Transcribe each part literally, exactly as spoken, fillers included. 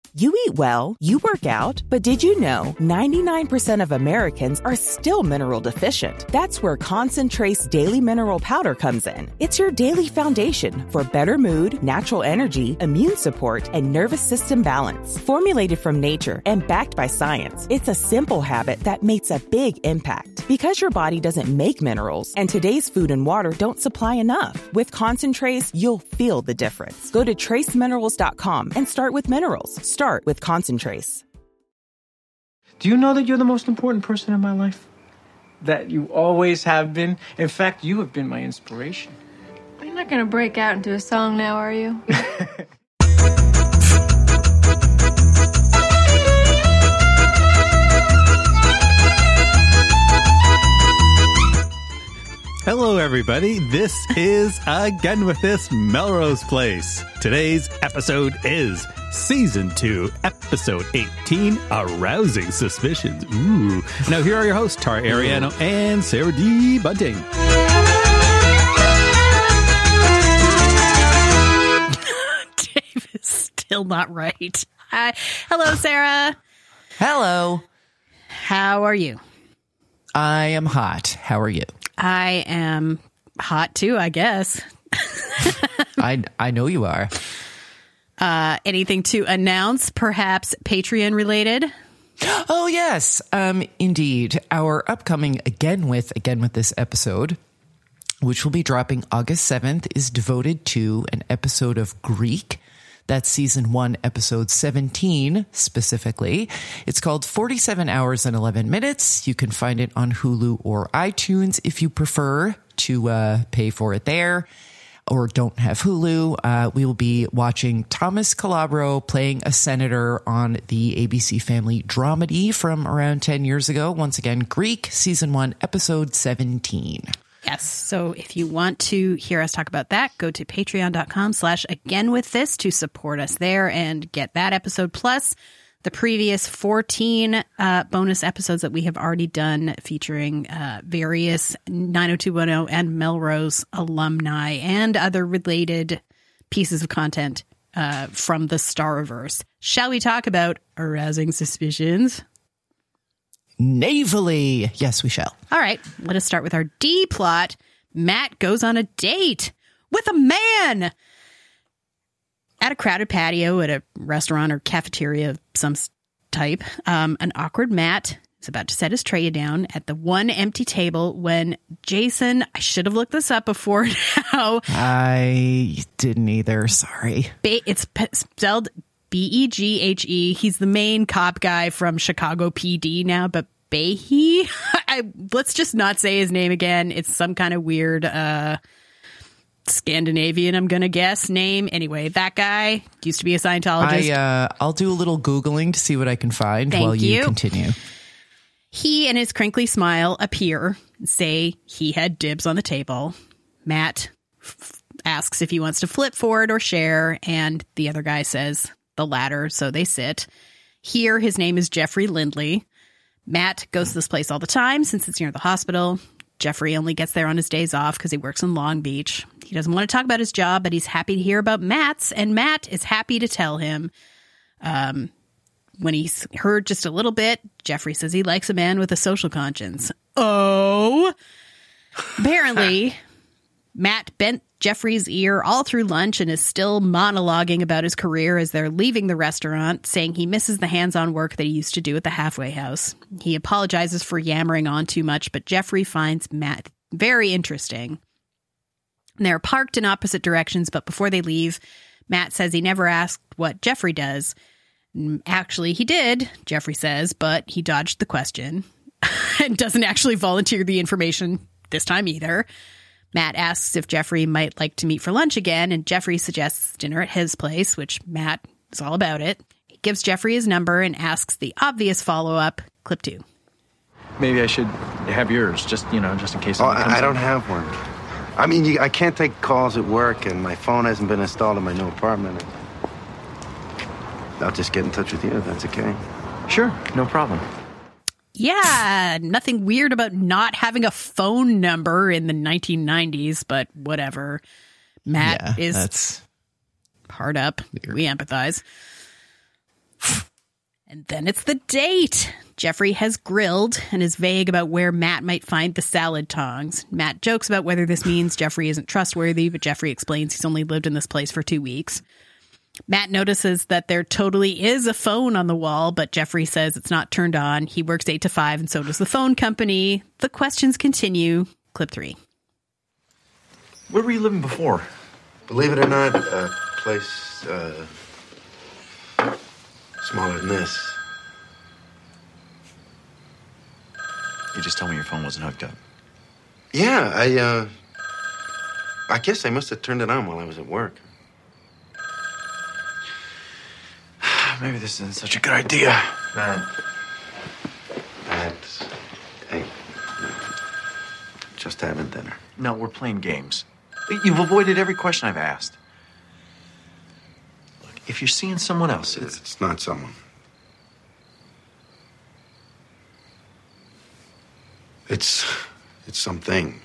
You eat well, you work out, but did you know ninety-nine percent of Americans are still mineral deficient? That's where Concentrace Daily Mineral Powder comes in. It's your daily foundation for better mood, natural energy, immune support, and nervous system balance. Formulated from nature and backed by science, it's a simple habit that makes a big impact. Because your body doesn't make minerals, and today's food and water don't supply enough. With Concentrace, you'll feel the difference. Go to trace minerals dot com and start with minerals. Start with Concentrace. Do you know that you're the most important person in my life? That you always have been? In fact, you have been my inspiration. You're not going to break out into a song now, are you? Hello, everybody. This is Again With This, Melrose Place. Today's episode is Season two, Episode eighteen, Arousing Suspicions. Ooh. Now, here are your hosts, Tara Ariano and Sarah D. Bunting. Dave is still not right. Hi. Hello, Sarah. Hello. How are you? I am hot. How are you? I am hot too, I guess. I I know you are. Uh, anything to announce, perhaps Patreon related? Oh, yes. Um, indeed. Our upcoming Again With, Again With This episode, which will be dropping August seventh, is devoted to an episode of Greek. That's season one, episode seventeen, specifically. It's called forty-seven hours and eleven minutes. You can find it on Hulu or iTunes if you prefer to uh, pay for it there or don't have Hulu. Uh, we will be watching Thomas Calabro playing a senator on the A B C Family dramedy from around ten years ago. Once again, Greek, season one, episode seventeen. Yes. So if you want to hear us talk about that, go to patreon.com slash again with this to support us there and get that episode plus the previous fourteen uh, bonus episodes that we have already done featuring uh, various nine oh two one oh and Melrose alumni and other related pieces of content uh, from the Starverse. Shall we talk about Arousing Suspicions? Navally. Yes, we shall. All right. Let us start with our D plot. Matt goes on a date with a man at a crowded patio at a restaurant or cafeteria of some type. Um, an awkward Matt is about to set his tray down at the one empty table when Jason, I should have looked this up before now. I didn't either. Sorry. Ba- it's p- spelled B E G H E. He's the main cop guy from Chicago P D now, but Behe? I, let's just not say his name again. It's some kind of weird uh, Scandinavian, I'm going to guess, name. Anyway, that guy used to be a Scientologist. I, uh, I'll do a little Googling to see what I can find Thank while you, you continue. He and his crinkly smile appear and say he had dibs on the table. Matt f- asks if he wants to flip for it or share, and the other guy says the latter, so they sit. Here, his name is Jeffrey Lindley. Matt goes to this place all the time since it's near the hospital. Jeffrey only gets there on his days off because he works in Long Beach. He doesn't want to talk about his job, but he's happy to hear about Matt's, and Matt is happy to tell him. Um, when he's heard just a little bit, Jeffrey says he likes a man with a social conscience. Oh! Apparently, Matt bent Jeffrey's ear all through lunch and is still monologuing about his career as they're leaving the restaurant, saying he misses the hands-on work that he used to do at the halfway house. He apologizes for yammering on too much, but Jeffrey finds Matt very interesting. They're parked in opposite directions, but before they leave, Matt says he never asked what Jeffrey does. Actually, he did, Jeffrey says, but he dodged the question and doesn't actually volunteer the information this time either. Matt asks if Jeffrey might like to meet for lunch again, and Jeffrey suggests dinner at his place, which Matt is all about it. He gives Jeffrey his number and asks the obvious follow-up, clip two. Maybe I should have yours, just, you know, just in case. Oh, I, I don't have one. I mean, you, I can't take calls at work, and my phone hasn't been installed in my new apartment. I'll just get in touch with you if that's okay. Sure, no problem. Yeah, nothing weird about not having a phone number in the nineteen nineties, but whatever. Matt yeah, is that's hard up. weird. We empathize. And then it's the date. Jeffrey has grilled and is vague about where Matt might find the salad tongs. Matt jokes about whether this means Jeffrey isn't trustworthy, but Jeffrey explains he's only lived in this place for two weeks. Matt notices that there totally is a phone on the wall, but Jeffrey says it's not turned on. He works eight to five, and so does the phone company. The questions continue. Clip three. Where were you living before? Believe it or not, a place uh, smaller than this. You just told me your phone wasn't hooked up. Yeah, I, uh... I guess I must have turned it on while I was at work. Maybe this isn't such a good idea. Matt. Matt. Hey. Just having dinner. No, we're playing games. You've avoided every question I've asked. Look, if you're seeing someone else, it's... It's not someone. It's... It's something.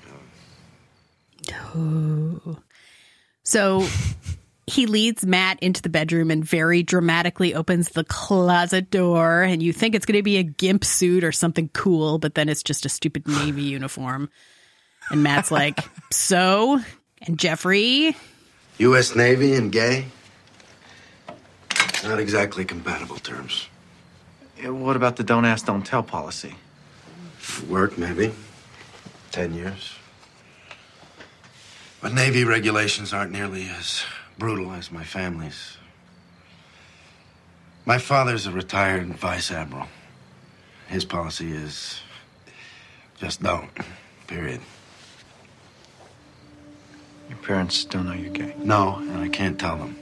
Oh. So... He leads Matt into the bedroom and very dramatically opens the closet door. And you think it's going to be a gimp suit or something cool, but then it's just a stupid Navy uniform. And Matt's like, so? And Jeffrey? U S Navy and gay? Not exactly compatible terms. What about the don't ask, don't tell policy? Work, maybe. Ten years. But Navy regulations aren't nearly as brutal as my family's. My father's a retired vice admiral. His policy is just don't, period. Your parents don't know you're gay? No, and I can't tell them.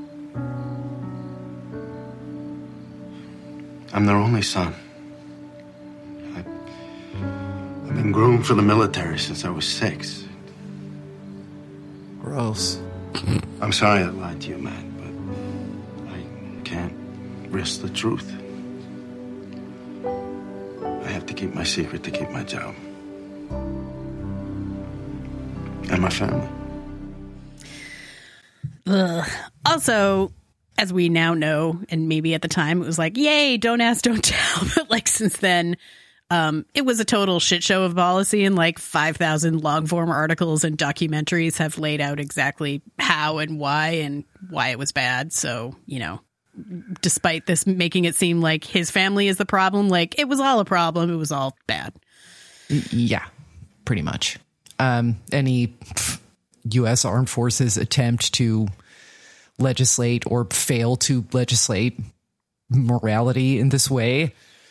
I'm their only son. I, I've been groomed for the military since I was six. Gross. I'm sorry I lied to you, Matt, but I can't risk the truth. I have to keep my secret to keep my job. And my family. Ugh. Also, as we now know, and maybe at the time it was like, yay, don't ask, don't tell. But like since then, um, it was a total shit show of policy, and like five thousand long form articles and documentaries have laid out exactly how and why and why it was bad. So, you know, despite this making it seem like his family is the problem, like it was all a problem. It was all bad. Yeah, pretty much. Um, any U S Armed Forces attempt to legislate or fail to legislate morality in this way,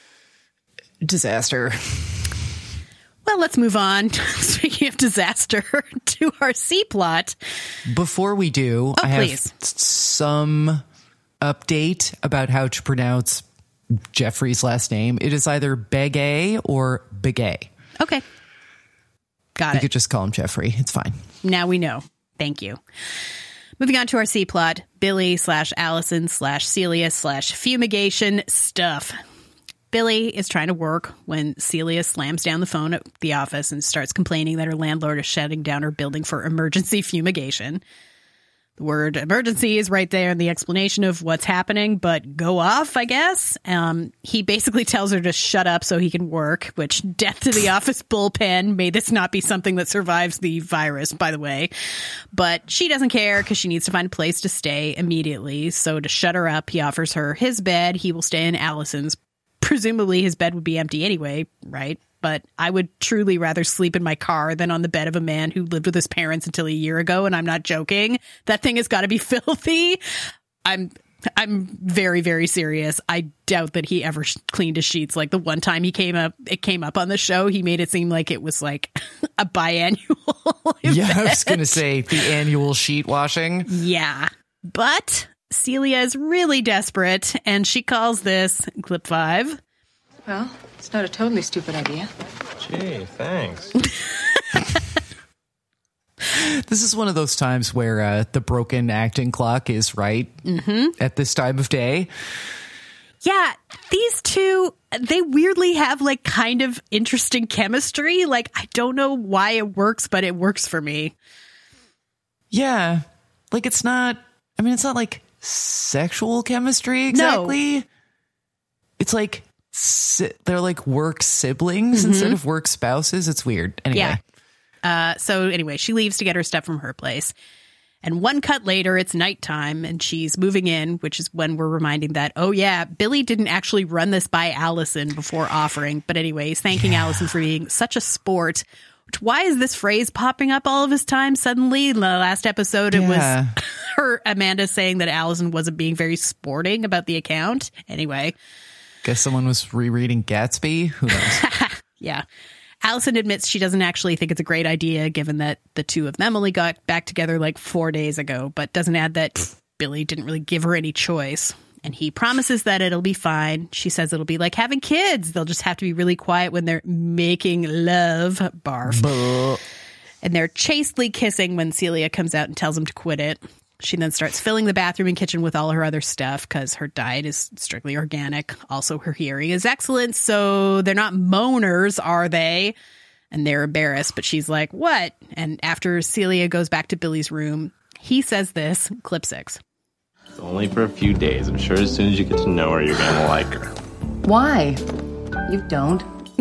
disaster. Well, let's move on. Speaking of disaster, to our C plot. Before we do, oh, I have please. some update about how to pronounce Jeffrey's last name. It is either Begay or Begay. Okay. Got you it. could just call him Jeffrey. It's fine. Now we know. Thank you. Moving on to our C plot. Billy slash Allison slash Celia slash fumigation stuff. Billy is trying to work when Celia slams down the phone at the office and starts complaining that her landlord is shutting down her building for emergency fumigation. The word emergency is right there in the explanation of what's happening, but go off, I guess. Um, he basically tells her to shut up so he can work, which death to the office bullpen. May this not be something that survives the virus, by the way. But she doesn't care because she needs to find a place to stay immediately. So to shut her up, he offers her his bed. He will stay in Allison's. Presumably his bed would be empty anyway, right? But I would truly rather sleep in my car than on the bed of a man who lived with his parents until a year ago, and I'm not joking. That thing has got to be filthy. I'm I'm very, very serious. I doubt that he ever sh- cleaned his sheets. Like the one time he came up, it came up on the show, he made it seem like it was like a biannual event. Yeah, I was going to say the annual sheet washing. Yeah, but Celia is really desperate, and she calls this clip five. Well, it's not a totally stupid idea. Gee, thanks. This is one of those times where uh, the broken acting clock is right mm-hmm. at this time of day. Yeah, these two, they weirdly have like kind of interesting chemistry. Like, I don't know why it works, but it works for me. Yeah, like it's not, I mean, it's not like sexual chemistry exactly. No. It's like si- they're like work siblings mm-hmm. instead of work spouses. It's weird. Anyway. Yeah. Uh, so anyway, she leaves to get her stuff from her place. And one cut later, it's nighttime and she's moving in, which is when we're reminding that, oh, yeah, Billy didn't actually run this by Allison before offering. But anyway, he's thanking yeah. Allison for being such a sport. Which, why is this phrase popping up all of his time suddenly? In the last episode, it yeah. was her Amanda saying that Allison wasn't being very sporting about the account. Anyway. Guess someone was rereading Gatsby. Who knows? Yeah. Allison admits she doesn't actually think it's a great idea, given that the two of them only got back together like four days ago, but doesn't add that Billy didn't really give her any choice. And he promises that it'll be fine. She says it'll be like having kids. They'll just have to be really quiet when they're making love. Barf. Buh. And they're chastely kissing when Celia comes out and tells him to quit it. She then starts filling the bathroom and kitchen with all her other stuff because her diet is strictly organic. Also, her hearing is excellent, so they're not moaners, are they? And they're embarrassed, but she's like, what? And after Celia goes back to Billy's room, he says this, clip six. It's only for a few days. I'm sure as soon as you get to know her, you're going to like her. Why? You don't.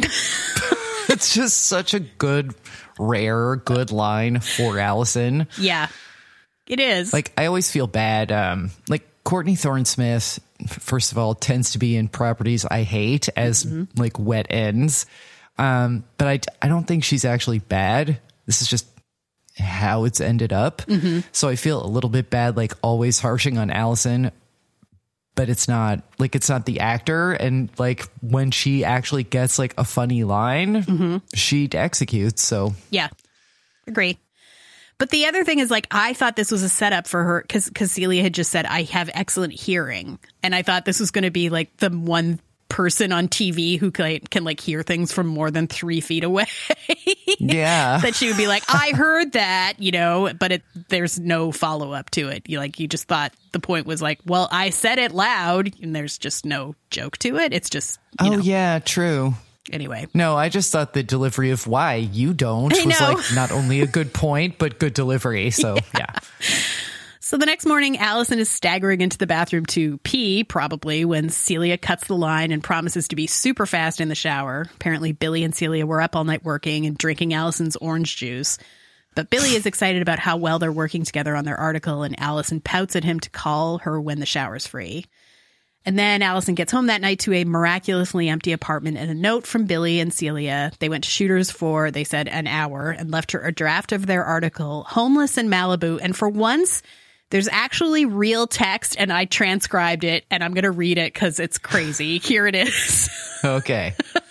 It's just such a good, rare, good line for Allison. Yeah. It is. Like, I always feel bad. Um, like, Courtney Thorne-Smith, first of all, tends to be in properties I hate as, mm-hmm. like, wet ends. Um, but I, I don't think she's actually bad. This is just how it's ended up. Mm-hmm. So I feel a little bit bad, like, always harshing on Allison. But it's not, like, it's not the actor. And, like, when she actually gets, like, a funny line, mm-hmm. she executes. So, yeah, agree. But the other thing is, like, I thought this was a setup for her because because Celia had just said, I have excellent hearing. And I thought this was going to be, like, the one person on T V who can, can, like, hear things from more than three feet away. Yeah. That she would be like, I heard that, you know, but it, there's no follow up to it. You like, you just thought the point was like, well, I said it loud and there's just no joke to it. It's just, you oh, know. Yeah, true. Anyway. No, I just thought the delivery of why you don't I was know. like not only a good point, but good delivery. So, yeah. yeah. So the next morning, Allison is staggering into the bathroom to pee, probably, when Celia cuts the line and promises to be super fast in the shower. Apparently, Billy and Celia were up all night working and drinking Allison's orange juice. But Billy is excited about how well they're working together on their article, and Allison pouts at him to call her when the shower's free. And then Allison gets home that night to a miraculously empty apartment and a note from Billy and Celia. They went to Shooters for, they said, an hour and left her a draft of their article, Homeless in Malibu. And for once, there's actually real text, and I transcribed it, and I'm going to read it because it's crazy. Here it is. Okay.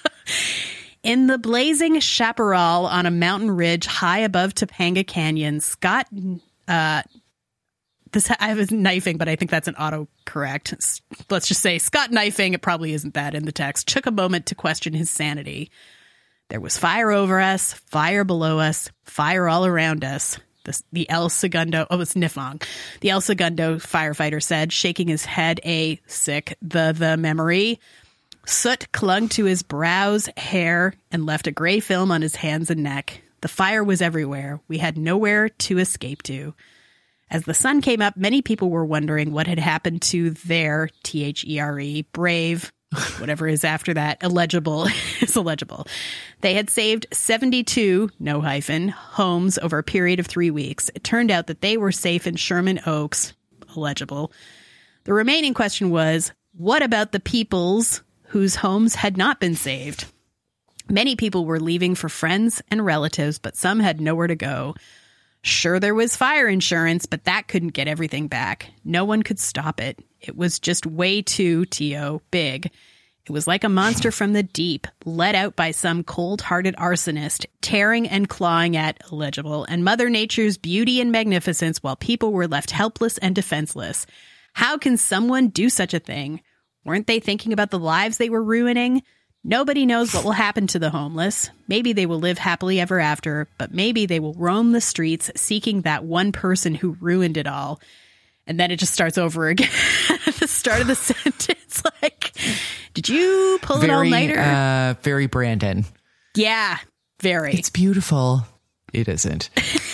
In the blazing chaparral on a mountain ridge high above Topanga Canyon, Scott... Uh, This, I was knifing, but I think that's an autocorrect. Let's just say Scott knifing, it probably isn't that in the text, took a moment to question his sanity. There was fire over us, fire below us, fire all around us. The, the El Segundo, oh, it's Nifong. The El Segundo firefighter said, shaking his head, a sick, the, the memory. Soot clung to his brows, hair, and left a gray film on his hands and neck. The fire was everywhere. We had nowhere to escape to. As the sun came up, many people were wondering what had happened to their, T H E R E, brave, whatever is after that, illegible, is illegible. They had saved seventy-two, no hyphen, homes over a period of three weeks. It turned out that they were safe in Sherman Oaks, illegible. The remaining question was, what about the peoples whose homes had not been saved? Many people were leaving for friends and relatives, but some had nowhere to go. Sure, there was fire insurance, but that couldn't get everything back. No one could stop it. It was just way too, T O, big. It was like a monster from the deep, let out by some cold-hearted arsonist, tearing and clawing at, illegible, and Mother Nature's beauty and magnificence while people were left helpless and defenseless. How can someone do such a thing? Weren't they thinking about the lives they were ruining? Nobody knows what will happen to the homeless. Maybe they will live happily ever after, but maybe they will roam the streets seeking that one person who ruined it all. And then it just starts over again at the start of the sentence. Like, did you pull very, an all-nighter? Uh, very Brandon. Yeah, very. It's beautiful. It isn't.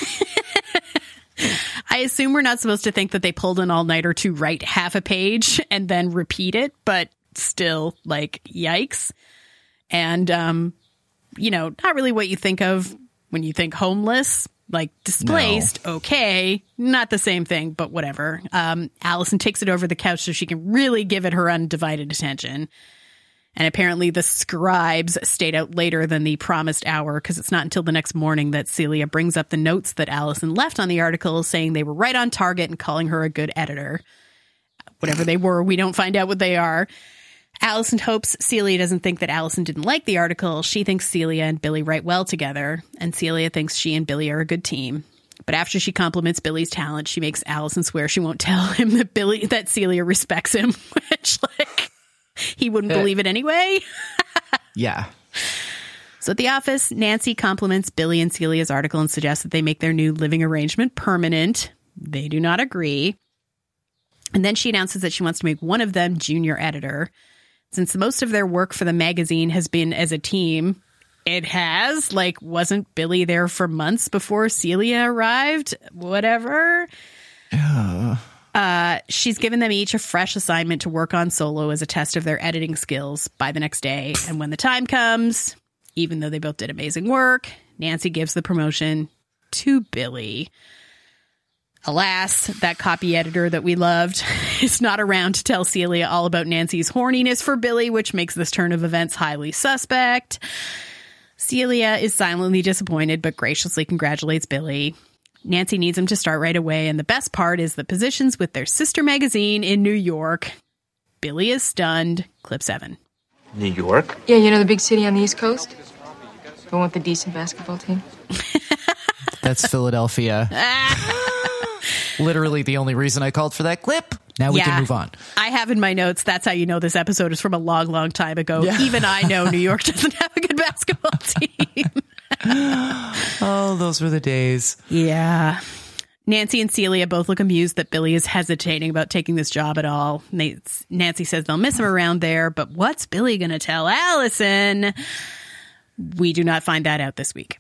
I assume we're not supposed to think that they pulled an all-nighter to write half a page and then repeat it, but still, like, yikes. And, um, you know, not really what you think of when you think homeless. Like, displaced, no. Okay, not the same thing, but whatever. Um, Allison takes it over the couch so she can really give it her undivided attention. And apparently the scribes stayed out later than the promised hour because it's not until the next morning that Celia brings up the notes that Allison left on the article saying they were right on target and calling her a good editor. Whatever they were, we don't find out what they are. Allison hopes Celia doesn't think that Allison didn't like the article. She thinks Celia and Billy write well together, and Celia thinks she and Billy are a good team. But after she compliments Billy's talent, she makes Allison swear she won't tell him that Billy that Celia respects him, which, like, he wouldn't uh, believe it anyway. Yeah. So at the office, Nancy compliments Billy and Celia's article and suggests that they make their new living arrangement permanent. They do not agree. And then she announces that she wants to make one of them junior editor. Since most of their work for the magazine has been as a team, it has. Like, wasn't Billy there for months before Celia arrived? Whatever. Yeah. Uh, she's given them each a fresh assignment to work on solo as a test of their editing skills by the next day. And when the time comes, even though they both did amazing work, Nancy gives the promotion to Billy. Alas, that copy editor that we loved is not around to tell Celia all about Nancy's horniness for Billy, which makes this turn of events highly suspect. Celia is silently disappointed, but graciously congratulates Billy. Nancy needs him to start right away, and the best part is the positions with their sister magazine in New York. Billy is stunned. Clip seven. New York? Yeah, you know the big city on the East Coast? The one with the decent basketball team? That's Philadelphia. Literally the only reason I called for that clip. Now we yeah, can move on. I have in my notes, that's how you know this episode is from a long, long time ago. Yeah. Even I know New York doesn't have a good basketball team. Oh, those were the days. Yeah. Nancy and Celia both look amused that Billy is hesitating about taking this job at all. Nancy says they'll miss him around there, but what's Billy going to tell Allison? We do not find that out this week.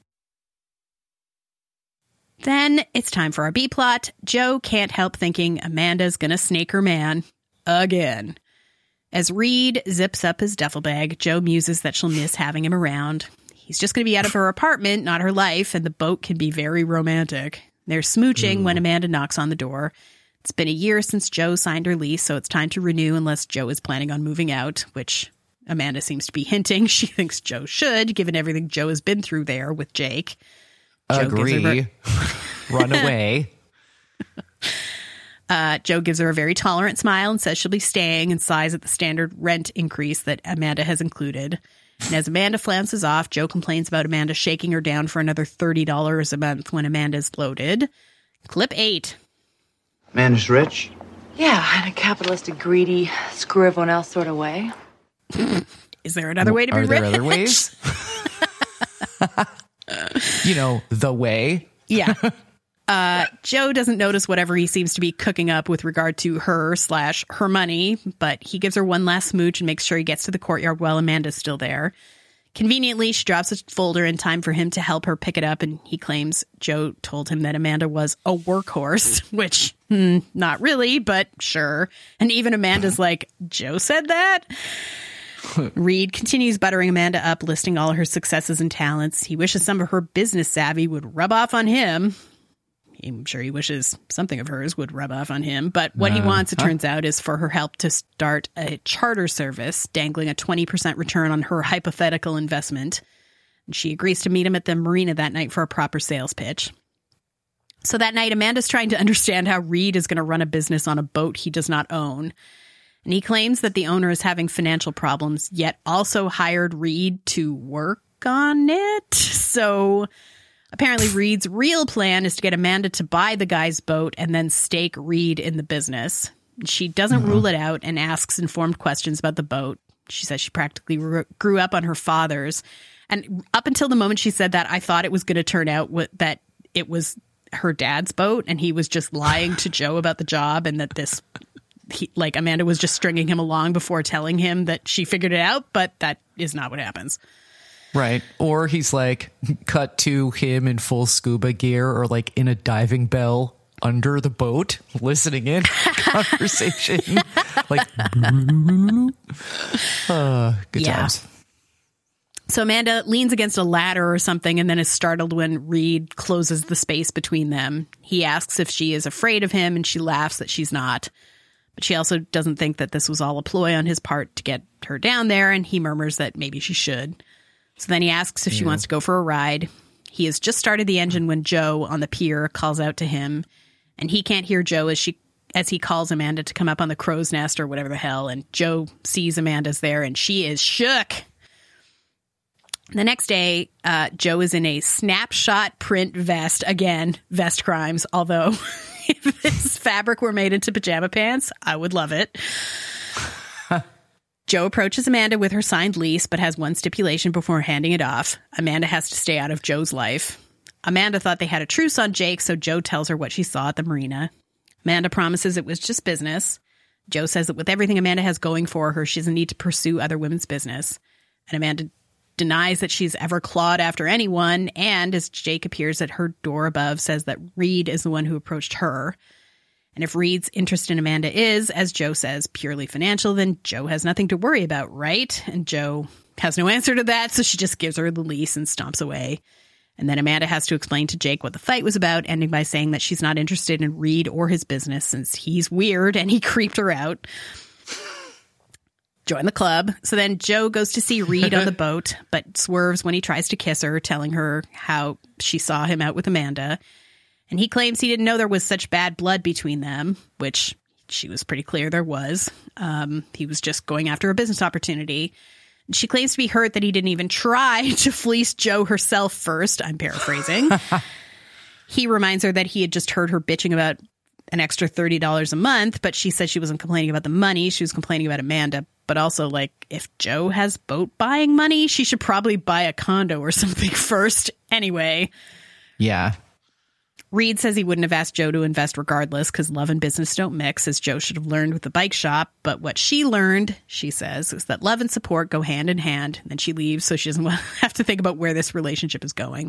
Then it's time for our B-plot. Joe can't help thinking Amanda's gonna snake her man again. As Reed zips up his duffel bag, Joe muses that she'll miss having him around. He's just gonna be out of her apartment, not her life, and the boat can be very romantic. They're smooching mm. when Amanda knocks on the door. It's been a year since Joe signed her lease, so it's time to renew unless Joe is planning on moving out, which Amanda seems to be hinting she thinks Joe should, given everything Joe has been through there with Jake. Joe Agree. Run away. uh, Joe gives her a very tolerant smile and says she'll be staying and sighs at the standard rent increase that Amanda has included. And as Amanda flounces off, Joe complains about Amanda shaking her down for another thirty dollars a month when Amanda's loaded. Clip eight. Amanda's rich? Yeah, in a capitalistic, greedy, screw everyone else sort of way. Is there another way to be Are rich? there other ways? You know, the way. Yeah. Uh, Joe doesn't notice whatever he seems to be cooking up with regard to her slash her money, but he gives her one last smooch and makes sure he gets to the courtyard while Amanda's still there. Conveniently, she drops a folder in time for him to help her pick it up, and he claims Joe told him that Amanda was a workhorse, which, hmm, not really, but sure. And even Amanda's like, Joe said that? Reed continues buttering Amanda up, listing all her successes and talents. He wishes some of her business savvy would rub off on him. I'm sure he wishes something of hers would rub off on him. But what uh, he wants, it huh? turns out, is for her help to start a charter service, dangling a twenty percent return on her hypothetical investment. And she agrees to meet him at the marina that night for a proper sales pitch. So that night, Amanda's trying to understand how Reed is going to run a business on a boat he does not own. And he claims that the owner is having financial problems, yet also hired Reed to work on it. So apparently Reed's real plan is to get Amanda to buy the guy's boat and then stake Reed in the business. She doesn't mm-hmm. rule it out and asks informed questions about the boat. She says she practically re- grew up on her father's. And up until the moment she said that, I thought it was going to turn out w- that it was her dad's boat and he was just lying to Joe about the job, and that this... He, like Amanda was just stringing him along before telling him that she figured it out, but that is not what happens. Right. Or he's like cut to him in full scuba gear or like in a diving bell under the boat listening in conversation. Like, uh, good Yeah. times. So Amanda leans against a ladder or something and then is startled when Reed closes the space between them. He asks if she is afraid of him, and she laughs that she's not. But she also doesn't think that this was all a ploy on his part to get her down there, and he murmurs that maybe she should. So then he asks if she Yeah. wants to go for a ride. He has just started the engine when Joe on the pier calls out to him, and he can't hear Joe as she as he calls Amanda to come up on the crow's nest or whatever the hell, and Joe sees Amanda's there, and she is shook. The next day, uh, Joe is in a snapshot print vest. Again, vest crimes. Although, if this fabric were made into pajama pants, I would love it. Joe approaches Amanda with her signed lease, but has one stipulation before handing it off. Amanda has to stay out of Joe's life. Amanda thought they had a truce on Jake, so Joe tells her what she saw at the marina. Amanda promises it was just business. Joe says that with everything Amanda has going for her, she doesn't need to pursue other women's business. And Amanda denies that she's ever clawed after anyone, and as Jake appears at her door above, says that Reed is the one who approached her. And if Reed's interest in Amanda is, as Joe says, purely financial, then Joe has nothing to worry about, right? And Joe has no answer to that, so she just gives her the lease and stomps away. And then Amanda has to explain to Jake what the fight was about, ending by saying that she's not interested in Reed or his business since he's weird and he creeped her out. Join the club. So then Joe goes to see Reed on the boat, but swerves when he tries to kiss her, telling her how she saw him out with Amanda. And he claims he didn't know there was such bad blood between them, which she was pretty clear there was. Um, he was just going after a business opportunity. She claims to be hurt that he didn't even try to fleece Joe herself first. I'm paraphrasing. He reminds her that he had just heard her bitching about an extra thirty dollars a month, but she said she wasn't complaining about the money. She was complaining about Amanda. But also, like, if Joe has boat buying money, she should probably buy a condo or something first anyway. Yeah. Reed says he wouldn't have asked Joe to invest regardless because love and business don't mix, as Joe should have learned with the bike shop. But what she learned, she says, is that love and support go hand in hand. And then she leaves so she doesn't have to think about where this relationship is going.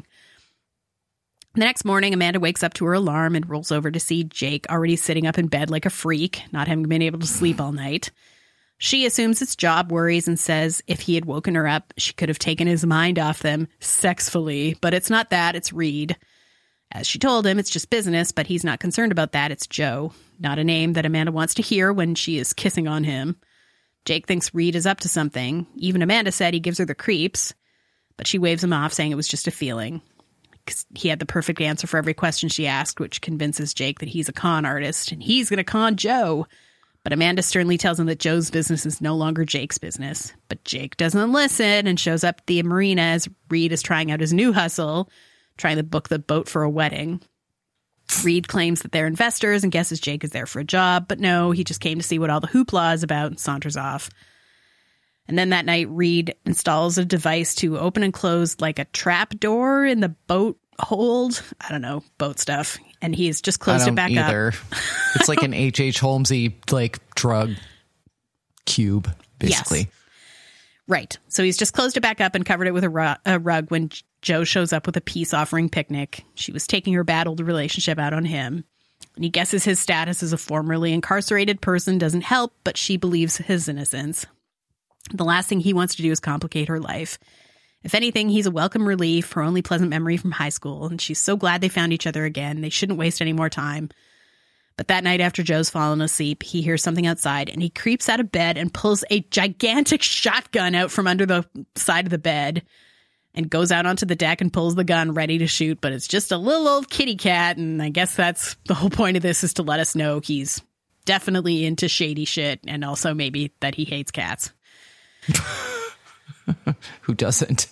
The next morning, Amanda wakes up to her alarm and rolls over to see Jake already sitting up in bed like a freak, not having been able to sleep all night. She assumes it's job worries and says if he had woken her up, she could have taken his mind off them sexfully. But it's not that, it's Reed. As she told him, it's just business, but he's not concerned about that. It's Joe, not a name that Amanda wants to hear when she is kissing on him. Jake thinks Reed is up to something. Even Amanda said he gives her the creeps, but she waves him off, saying it was just a feeling. He had the perfect answer for every question she asked, which convinces Jake that he's a con artist, and he's going to con Joe. But Amanda sternly tells him that Joe's business is no longer Jake's business. But Jake doesn't listen and shows up at the marina as Reed is trying out his new hustle, trying to book the boat for a wedding. Reed claims that they're investors and guesses Jake is there for a job, but no, he just came to see what all the hoopla is about and saunters off. And then that night, Reed installs a device to open and close like a trap door in the boat hold. I don't know, boat stuff. And he's just closed it back either. up. It's like an H H. Holmesy like drug cube, basically. Yes. Right. So he's just closed it back up and covered it with a, ru- a rug when Joe shows up with a peace offering picnic. She was taking her bad old relationship out on him. And he guesses his status as a formerly incarcerated person doesn't help, but she believes his innocence. The last thing he wants to do is complicate her life. If anything, he's a welcome relief, her only pleasant memory from high school, and she's so glad they found each other again. They shouldn't waste any more time. But that night after Joe's fallen asleep, he hears something outside, and he creeps out of bed and pulls a gigantic shotgun out from under the side of the bed and goes out onto the deck and pulls the gun ready to shoot, but it's just a little old kitty cat, and I guess that's the whole point of this, is to let us know he's definitely into shady shit, and also maybe that he hates cats. Who doesn't?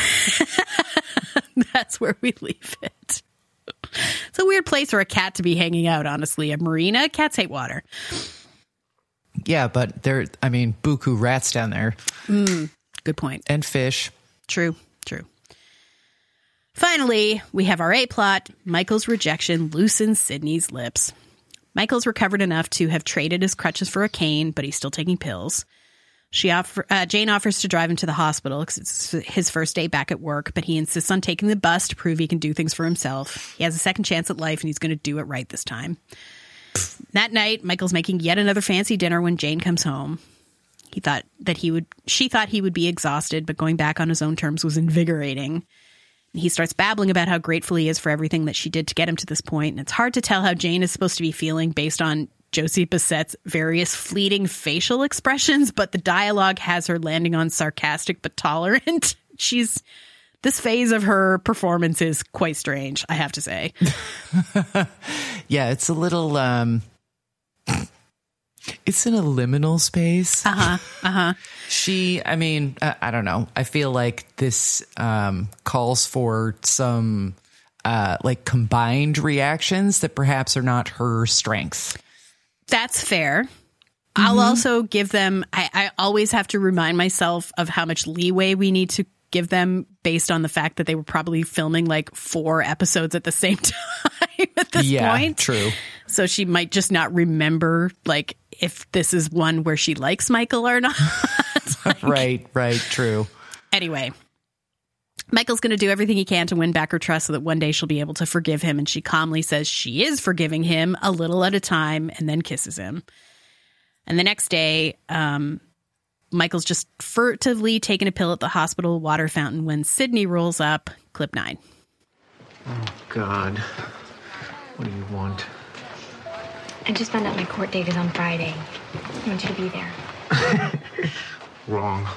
That's where we leave it. It's a weird place for a cat to be hanging out, honestly. A marina? Cats hate water. Yeah, but there, I mean, buku rats down there. Mm, good point. And fish. True, true. Finally, we have our A-plot. Michael's rejection loosens Sydney's lips. Michael's recovered enough to have traded his crutches for a cane, but he's still taking pills. She offer, uh, Jane offers to drive him to the hospital because it's his first day back at work, but he insists on taking the bus to prove he can do things for himself. He has a second chance at life, and he's going to do it right this time. That night, Michael's making yet another fancy dinner when Jane comes home. He thought that he would. She thought he would be exhausted, but going back on his own terms was invigorating. He starts babbling about how grateful he is for everything that she did to get him to this point, and it's hard to tell how Jane is supposed to be feeling based on Josie Bassett's various fleeting facial expressions, but the dialogue has her landing on sarcastic but tolerant. She's this phase of her performance is quite strange, I have to say. Yeah, it's a little um it's in a liminal space. Uh-huh. Uh-huh. She, I mean, I, I don't know. I feel like this um calls for some uh like combined reactions that perhaps are not her strength. That's fair. Mm-hmm. I'll also give them, I, I always have to remind myself of how much leeway we need to give them based on the fact that they were probably filming like four episodes at the same time at this yeah, point. True. So she might just not remember like if this is one where she likes Michael or not. Like, right, right, true. Anyway, Michael's going to do everything he can to win back her trust so that one day she'll be able to forgive him. And she calmly says she is forgiving him a little at a time and then kisses him. And the next day, um, Michael's just furtively taking a pill at the hospital water fountain when Sydney rolls up. Clip nine. Oh, God. What do you want? I just found out my court date is on Friday. I want you to be there. Wrong.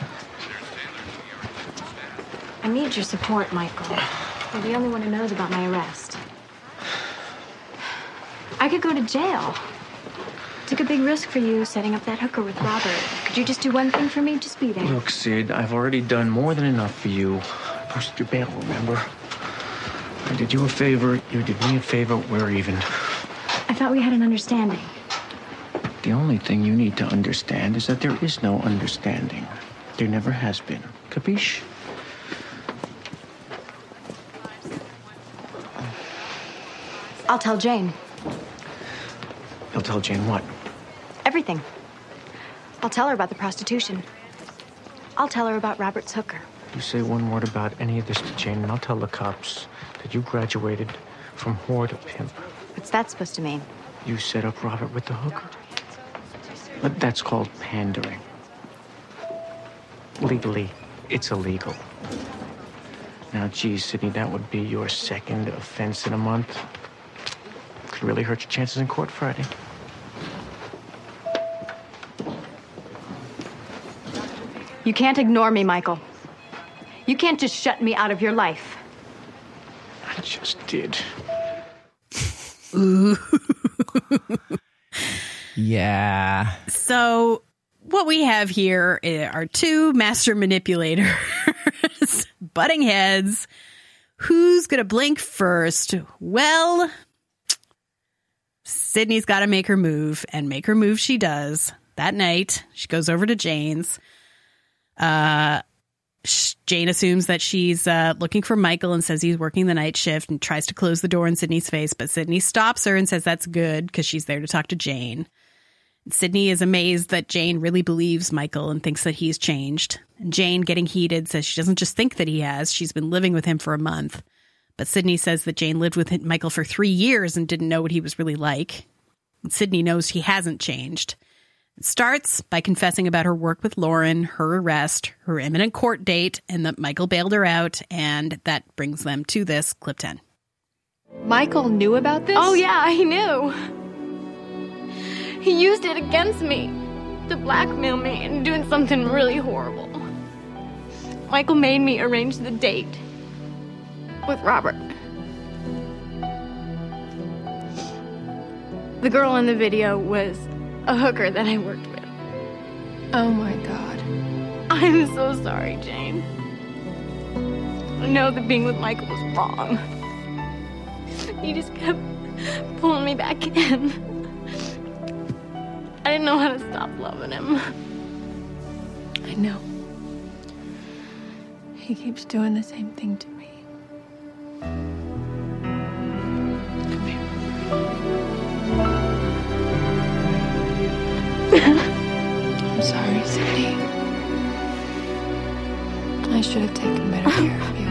I need your support, Michael. You're the only one who knows about my arrest. I could go to jail. Took a big risk for you setting up that hooker with Robert. Could you just do one thing for me? Just be there. Look, Sid, I've already done more than enough for you. I posted your bail, remember? I did you a favor, you did me a favor, we're even. I thought we had an understanding. The only thing you need to understand is that there is no understanding. There never has been. Capiche? I'll tell Jane. You'll tell Jane what? Everything. I'll tell her about the prostitution. I'll tell her about Robert's hooker. You say one word about any of this to Jane, and I'll tell the cops that you graduated from whore to pimp. What's that supposed to mean? You set up Robert with the hooker. But that's called pandering. Legally, it's illegal. Now, geez, Sydney, that would be your second offense in a month. Could really hurt your chances in court Friday. You can't ignore me, Michael. You can't just shut me out of your life. I just did. Ooh. Yeah. So what we have here are two master manipulators butting heads. Who's going to blink first? Well, Sydney's got to make her move, and make her move she does. That night, she goes over to Jane's. Uh, Jane assumes that she's uh, looking for Michael and says he's working the night shift and tries to close the door in Sydney's face, but Sydney stops her and says that's good because she's there to talk to Jane. Sydney is amazed that Jane really believes Michael and thinks that he's changed. And Jane, getting heated, says she doesn't just think that he has. She's been living with him for a month. But Sydney says that Jane lived with Michael for three years and didn't know what he was really like. And Sydney knows he hasn't changed. It starts by confessing about her work with Lauren, her arrest, her imminent court date, and that Michael bailed her out. And that brings them to this, clip ten. Michael knew about this? Oh, yeah, he knew. He used it against me to blackmail me and doing something really horrible. Michael made me arrange the date with Robert. The girl in the video was a hooker that I worked with. Oh my God. I'm so sorry, Jane. I know that being with Michael was wrong. He just kept pulling me back in. I didn't know how to stop loving him. I know. He keeps doing the same thing to me. I'm sorry, Sydney. I should have taken better care of you.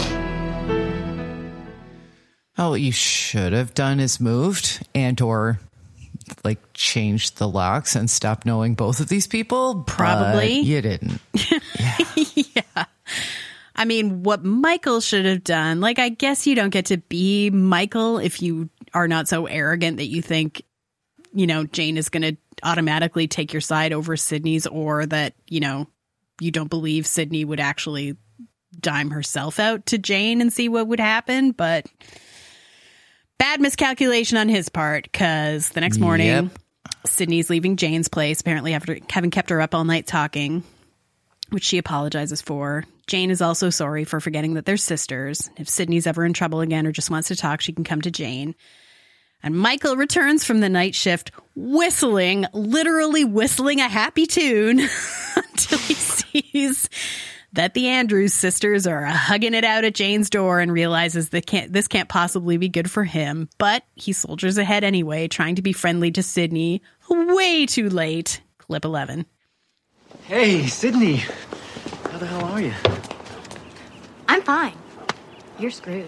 Oh, what you should have done is moved and or like changed the locks and stopped knowing both of these people. Probably. But you didn't. Yeah. Yeah. I mean, what Michael should have done, like, I guess you don't get to be Michael if you are not so arrogant that you think, you know, Jane is going to automatically take your side over Sydney's, or that, you know, you don't believe Sydney would actually dime herself out to Jane and see what would happen. But bad miscalculation on his part, because the next morning, yep. Sydney's leaving Jane's place, apparently after having kept her up all night talking, which she apologizes for. Jane is also sorry for forgetting that they're sisters. If Sydney's ever in trouble again or just wants to talk, she can come to Jane. And Michael returns from the night shift whistling, literally whistling a happy tune until he sees that the Andrews sisters are hugging it out at Jane's door and realizes that can't, this can't possibly be good for him. But he soldiers ahead anyway, trying to be friendly to Sydney. Way too late. Clip eleven. Hey, Sydney. How the hell are you? I'm fine. You're screwed.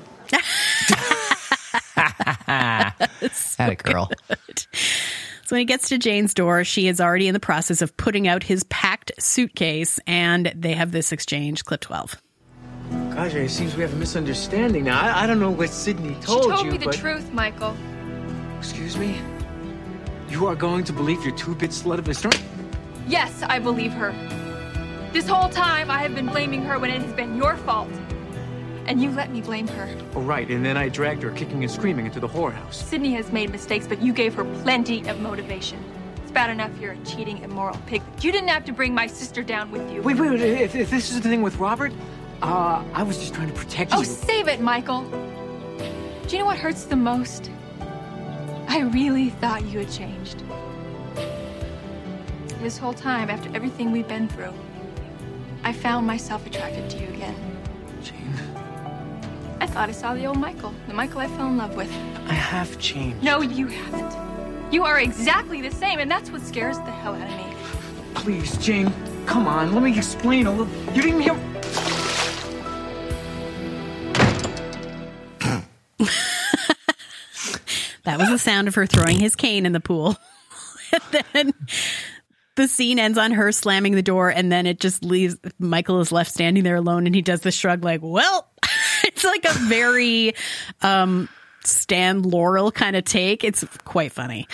So Atta girl. Good. So when he gets to Jane's door, she is already in the process of putting out his packed suitcase, and they have this exchange. Clip twelve. Gosh, it seems we have a misunderstanding now. I, I don't know what Sydney told you, She told me the but... truth, Michael. Excuse me? You are going to believe your two-bit slut of a story? Yes, I believe her. This whole time, I have been blaming her when it has been your fault. And you let me blame her. Oh, right, and then I dragged her kicking and screaming into the whorehouse. Sydney has made mistakes, but you gave her plenty of motivation. It's bad enough you're a cheating, immoral pig. You didn't have to bring my sister down with you. Wait, wait, wait, if, if this is the thing with Robert, uh, I was just trying to protect oh, you. Oh, save it, Michael. Do you know what hurts the most? I really thought you had changed. This whole time, after everything we've been through, I found myself attracted to you again. Jane? I thought I saw the old Michael, the Michael I fell in love with. I have changed. No, you haven't. You are exactly the same, and that's what scares the hell out of me. Please, Jane, come on, let me explain a little. You didn't hear... That was the sound of her throwing his cane in the pool. And then the scene ends on her slamming the door, and then it just leaves, Michael is left standing there alone, and he does the shrug like, well, it's like a very um, Stan Laurel kind of take. It's quite funny.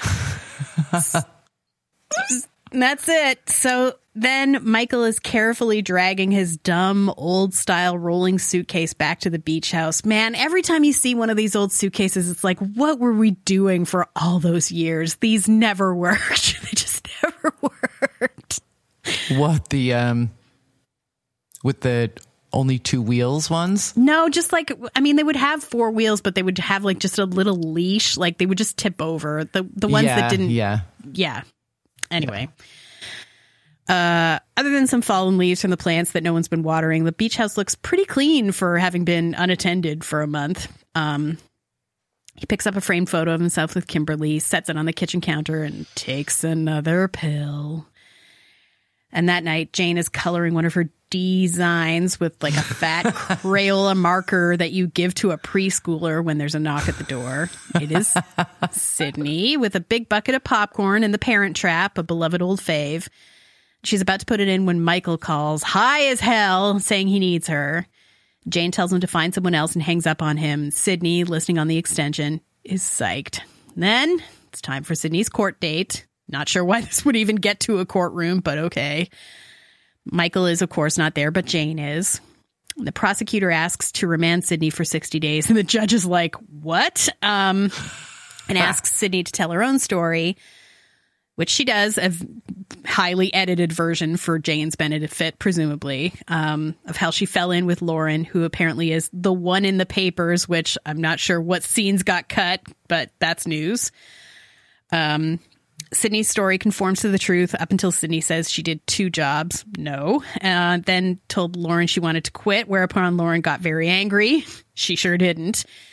That's it. So then Michael is carefully dragging his dumb, old-style rolling suitcase back to the beach house. Man, every time you see one of these old suitcases, it's like, what were we doing for all those years? These never worked. They just never worked. What, the, um, with the only two wheels ones? No, just like, I mean, they would have four wheels, but they would have like just a little leash. Like they would just tip over. The, the ones yeah, that didn't. Yeah. Yeah. Anyway, uh, other than some fallen leaves from the plants that no one's been watering, the beach house looks pretty clean for having been unattended for a month. Um, he picks up a framed photo of himself with Kimberly, sets it on the kitchen counter, and takes another pill. And that night, Jane is coloring one of her designs with like a fat Crayola marker that you give to a preschooler when there's a knock at the door. It is Sydney with a big bucket of popcorn and the Parent Trap, a beloved old fave. She's about to put it in when Michael calls, high as hell, saying he needs her. Jane tells him to find someone else and hangs up on him. Sydney, listening on the extension, is psyched. Then it's time for Sydney's court date. Not sure why this would even get to a courtroom, but okay. Michael is, of course, not there, but Jane is. The prosecutor asks to remand Sydney for sixty days, and the judge is like, what? Um, and asks Sydney to tell her own story, which she does, a highly edited version for Jane's benefit, presumably, um, of how she fell in with Lauren, who apparently is the one in the papers, which I'm not sure what scenes got cut, but that's news. Um, Sydney's story conforms to the truth up until Sydney says she did two jobs. No. Uh, then told Lauren she wanted to quit, whereupon Lauren got very angry. She sure didn't.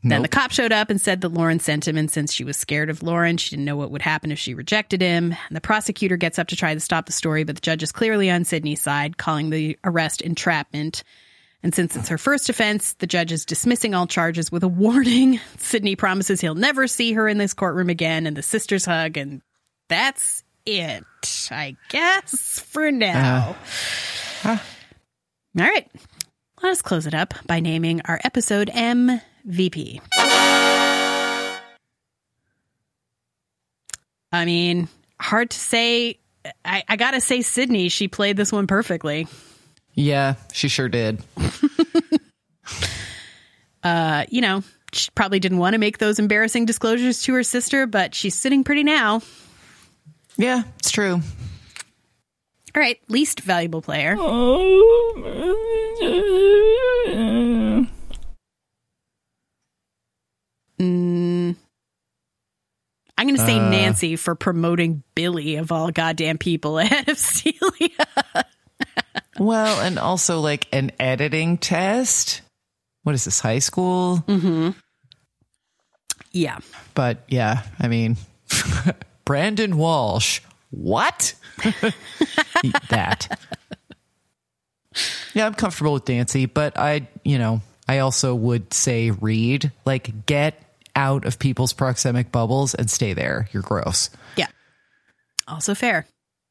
Then Nope. the cop showed up and said that Lauren sent him, and since she was scared of Lauren, she didn't know what would happen if she rejected him. And the prosecutor gets up to try to stop the story, but the judge is clearly on Sydney's side, calling the arrest entrapment. And since it's her first offense, the judge is dismissing all charges with a warning. Sydney promises he'll never see her in this courtroom again, and the sisters hug, and that's it, I guess, for now. Uh, huh. All right. Let us close it up by naming our episode M V P. I mean, hard to say. I, I gotta say, Sydney, she played this one perfectly. Yeah, she sure did. uh, you know, she probably didn't want to make those embarrassing disclosures to her sister, but she's sitting pretty now. Yeah, it's true. All right, least valuable player. Mm, I'm going to say Uh. Nancy for promoting Billy of all goddamn people ahead of Celia. Well, and also like an editing test. What is this, high school? Mm-hmm. Yeah. But yeah, I mean, Brandon Walsh. What? That. Yeah, I'm comfortable with Nancy, but I, you know, I also would say Reed, like, get out of people's proxemic bubbles and stay there. You're gross. Yeah. Also fair.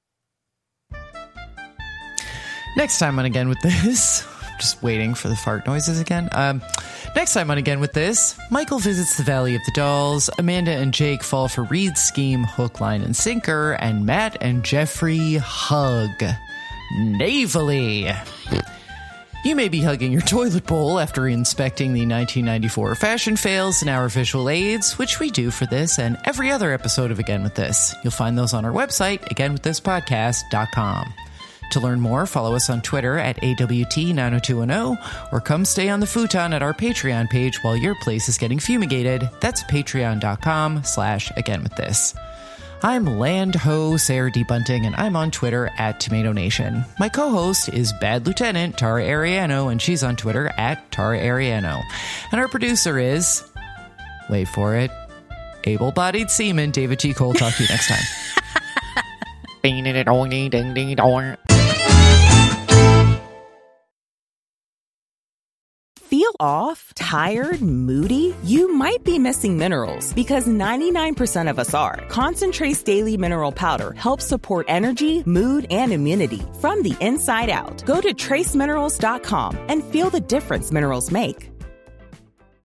Next time on Again With This, just waiting for the fart noises again. Um, next time on Again With This, Michael visits the Valley of the Dolls, Amanda and Jake fall for Reed's scheme, hook, line, and sinker, and Matt and Jeffrey hug. Navally. You may be hugging your toilet bowl after inspecting the nineteen ninety-four fashion fails in our visual aids, which we do for this and every other episode of Again With This. You'll find those on our website, again with this podcast dot com. To learn more, follow us on Twitter at A W T nine oh two one oh, or come stay on the futon at our Patreon page while your place is getting fumigated. That's patreon.com slash again with this. I'm Land Ho Sarah D. Bunting, and I'm on Twitter at Tomato Nation. My co-host is Bad Lieutenant Tara Ariano, and she's on Twitter at Tara Ariano. And our producer is, wait for it, able-bodied seaman David T. Cole. Talk to you next time. Feel off, tired, moody? You might be missing minerals because ninety-nine percent of us are. Concentrate's Daily Mineral Powder helps support energy, mood, and immunity from the inside out. Go to trace minerals dot com and feel the difference minerals make.